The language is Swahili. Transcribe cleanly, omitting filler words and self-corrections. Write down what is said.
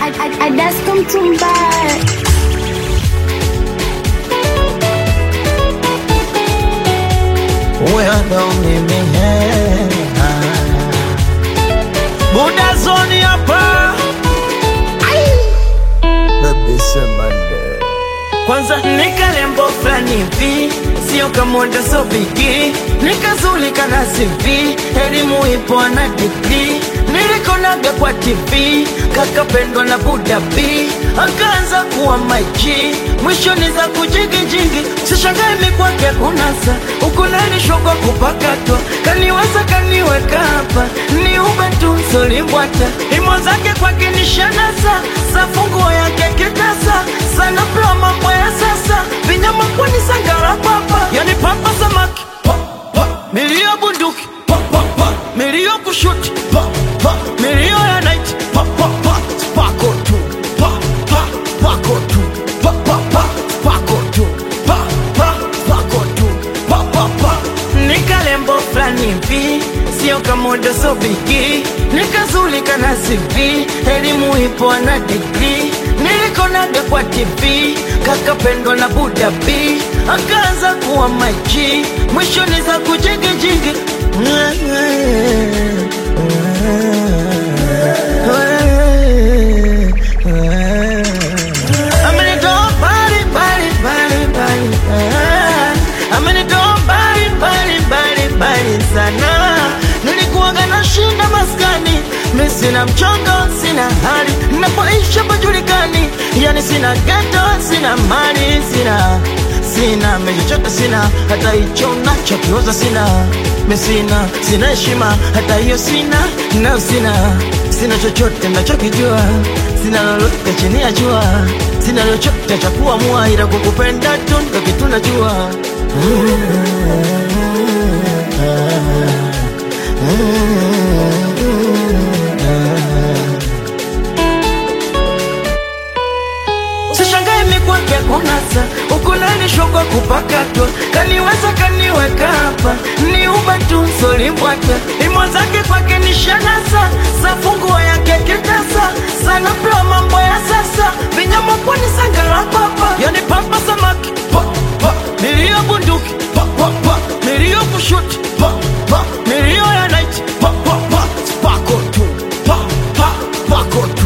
I just come to buy. Well, don't leave me here. Buddha zone hapa. Baby semande. Kwanza nikalembo flani hivi, sio kamoda so bigi. Nikazulika na CV, elimu ipo na degree. Nilikonaga kwa TV, kakapendwa na Buddha B. Akaanza kuwa my G, mwisho ni za kujigijigi. Sishangai mikwake kunasa, ukunalishwa kwa kupakatwa. Kaniweza kaniweka hapa, ni ubetu solimbwata. Imo zake kwake ni shanasa, safunguo yake kitasa. Sana pla mambo ya sasa, vinyama kwa ni sangara papa. Yani papa samaki, milio bunduki, milio kushuti, milio ya night, spako tu, spako tu, spako tu, spako tu, nikalembo flani hivi, sio kamoda so bigi. Nikazulika na CV, elimu ipo na degree. Nilikonaga kwa TV, kakapendwa na Buddha B. Akaanza kuwa my G, mwisho ni za kujigijigi. Sana nilikuwaga na shinda maskani, mi sina mchongo, sina hali, napoisha pajulikani. Yani sina ghetto, sina mali, sina mechochote, sina hata hicho nachokioza, sina mi sina heshima, hata hiyo sina, na sina chochote nachokijua, sina lolote chini ya jua, sina chochote cha kuamua, ila kukupenda tu ndo kitu najua. Sishangai mikwake kunasa, ukunalishwa kwa kupakatwa. Kaniweza kaniweka hapa, ni ubatu solimbwata. Imo zake kwake ni shanasa, safunguo yake kitasa. Sana pla mambo ya sasa, vinyama kwa ni sangara papa. Yani papa samaki, milio bunduki, milio kushuti, milio ya night, spako tu, spako tu.